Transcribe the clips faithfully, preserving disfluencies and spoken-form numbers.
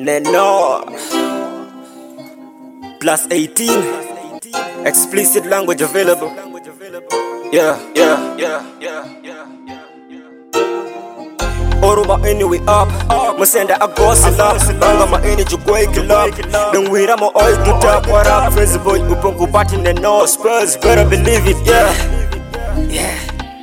Neno plus eighteen explicit language available. Yeah, yeah, yeah, yeah, yeah, yeah. Oruba anyway up, Musenda a gossila, Banga ma energy quake love. Then we ram oil to tap what up, Friends boy, Upunku Batin and no Spurs, better believe it, yeah, yeah.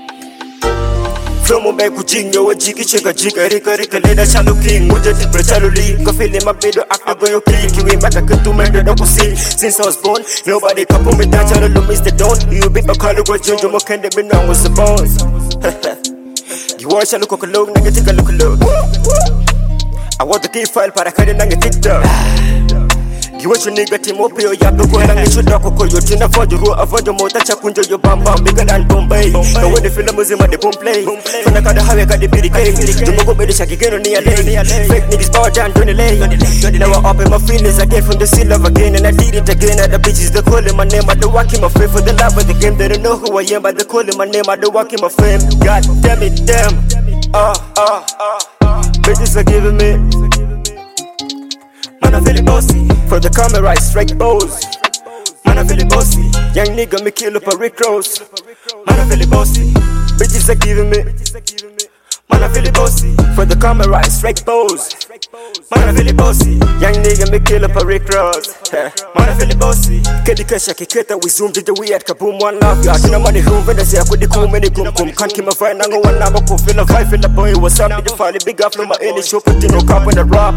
From Mumbai Kujinyo, a jiggy chicka jigga, rika rika, leda chalo king, Muja di Brachaluli, Kafili Mabido, after go your king, you back a good to make the double see. Since I was born, nobody can put me down, Chalo Lumis the dawn. You be a color, what Jojo Mokende be known was the bones. You watch a look at a look, nigga, take a look at look. I want the key file, but I can't nang a TikTok. You watch your nigga team up here, you have to go and get your dog, your chin for the road, avoid your motor, Chakunjo, your bam bam, bigger than Bombay. And when the film was in my boom play, from the kind of how I got the beauty cake, you go with the shaky girl on the fake niggas power down, don't delay. Now I up in my feelings, I came from the sea love again, and I did it again. At the bitches, they calling my name, I don't walk in my fame for the love of the game. They don't know who I am, but they calling my name, I don't walk in my fame. God damn it, damn. Ah, ah, ah, bitches are giving me. Man, I feel it bossy. For the camera, I strike pose. Man, I feel it bossy. Young nigga, me kill up a Rick Ross. Man, I feel it bossy. Bitches are giving me. Man, I feel it bossy. For the camera, I strike pose. Man, I feel it bossy. Young nigga, me kill up a Rick Ross. Man, I feel it bossy. Kedi kasha kiketa, we zoom did the we at kaboom one love. Ya tuna money who when I say I could cool many kum kum. Can't keep my friend, I go one number, go feel a vibe, feel a boy. What's up, did you find it big up from my any show, put in no cup in the rap.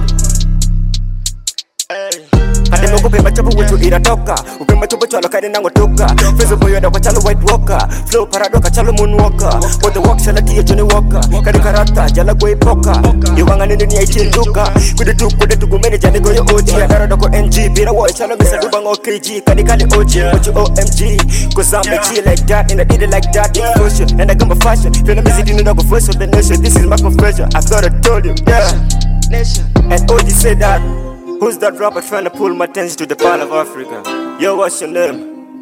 Ade moko pe machabu wetu iratoka Upe machobo chalo kade nango toka Fezo boyo da kwa chalo white walker Flow paradoka chalo moonwalker What the walk shala tiye Johnny Walker Kade karata jala go ipoka Iwanga nini ni aichi nduka Kude tu kude tu gumene jane go yo O G Adara doko N G Bira wa chalo misa dubang O K G Kade kade O G What you O M G Cause I'm a G like that And I did it like that Explosion And I got my fashion Feel me sitting in the first of the nation This is my confession I thought I told you Yeah Nation And O G said that Who's that rapper trying to pull my attention to the part of Africa? Yo, what's your name?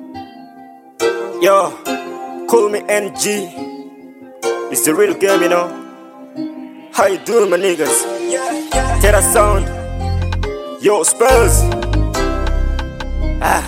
Yo, call me N G. It's the real game, you know. How you doing, my niggas? Terra Sound. Yo, Spurs. Ah.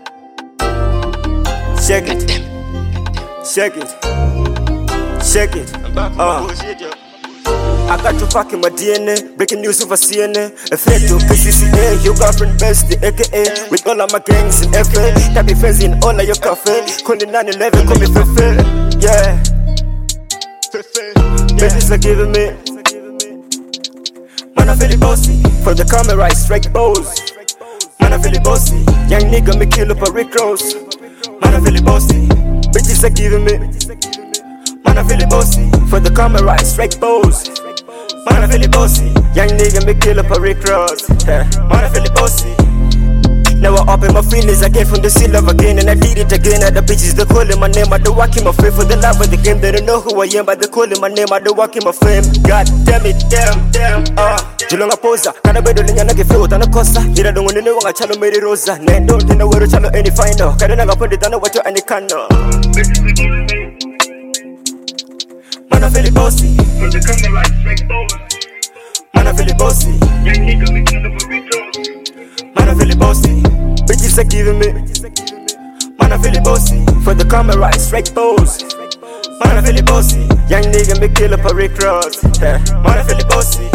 Check it. Check it. Check it. Uh. I got to fuck in my D N A, breaking news over C N A. A threat to P C C A, your girlfriend best, the A K A. With all of my gangs in F A, that be friends in all of your cafe. Calling nine eleven, call me Fefe. Yeah, bitches are giving me. Man, I feel it bossy. For the camera, I strike pose. Man, I feel it bossy. Young nigga, me kill up a Rick Ross. Man, I feel it bossy. Bitches are giving me. Man, I feel it bossy. For the camera, I strike pose. Man, I feel it bossy. Young nigga, me kill up a Rick Ross. Man, I feel it bossy. Now I up in my feelings, I came from the sea love again. And I did it again. At the bitches, they calling my name. I don't walk in my fame for the love of the game. They don't know who I am, but they calling my name. I don't walk in my fame. God damn it, damn, damn. Ah, Julonga posa. Kana bedo linya nage flow tana kosa. Jira dongo nene wanga chalo meri rosa. Ne don't tina wero chalo any final. Kada naga pondi tana wacho any kano. Man, I feel it bossy. For the camera, I strike pose. Man, I feel it bossy. Young nigga, me kill up a Rick Ross. Man, I feel it bossy. Bitches are giving me. Man, I feel it bossy. For the camera, I strike pose. Man, I feel it bossy. Young nigga, me kill up a Rick Ross. Man, I feel it bossy.